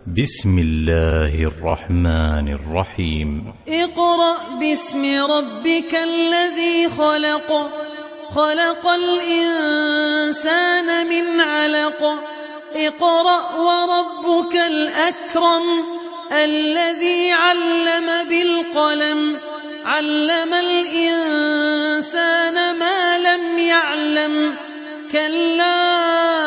بسم الله الرحمن الرحيم. اقرأ باسم ربك الذي خلق، خلق الإنسان من علق. اقرأ وربك الأكرم الذي علم بالقلم، علم الإنسان ما لم يعلم. كلا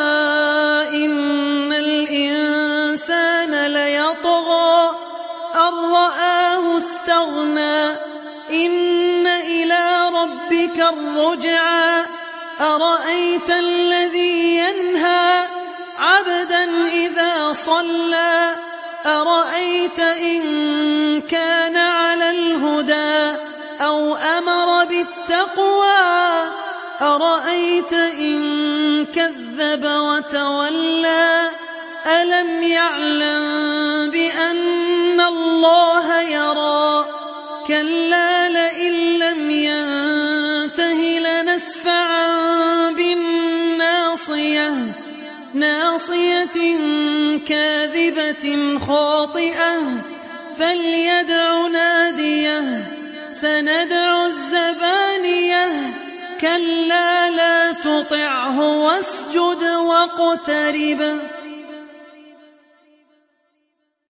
إن الإنسان ليطغى أن رآه استغنى. إن إلى ربك الرجعى. أرأيت الذي ينهى عبدا إذا صلى. أرأيت إن كان على الهدى أو أمر بالتقوى. أرأيت إن كذب وتولى. ألم يعلم بأن الله يرى. كلا لئن لم ينته لنسفعا بالناصية، ناصية كاذبة خاطئة. فليدع ناديه. سندع الزبانية. كلا لا تطعه واسجد واقترب.